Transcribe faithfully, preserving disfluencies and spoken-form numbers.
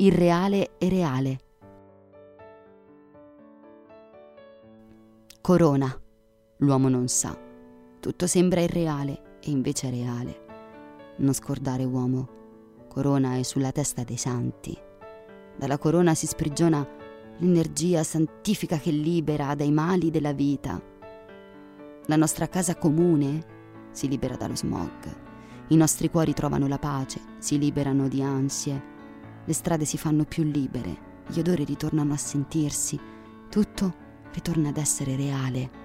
irreale e reale. Corona, l'uomo non sa. Tutto sembra irreale e invece è reale. Non scordare, uomo, corona è sulla testa dei santi. Dalla corona si sprigiona l'energia santifica che libera dai mali della vita. La nostra casa comune si libera dallo smog. I nostri cuori trovano la pace, si liberano di ansie. Le strade si fanno più libere, gli odori ritornano a sentirsi. Tutto ritorna ad essere reale.